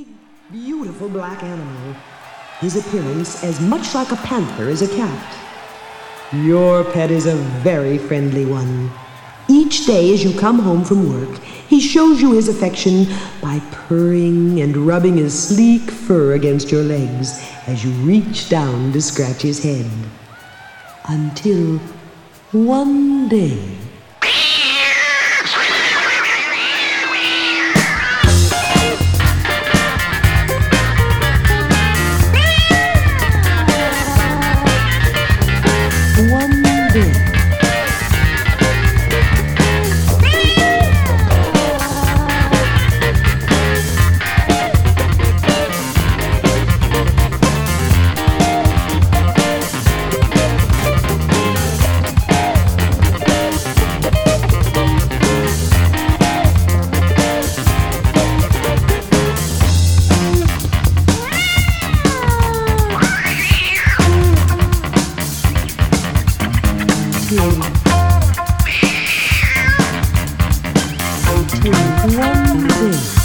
big, beautiful black animal. His appearance as much like a panther as a cat. Your pet is a very friendly one. Each day as you come home from work, he shows you his affection by purring and rubbing his sleek fur against your legs as you reach down to scratch his head. Until one day... Until one day.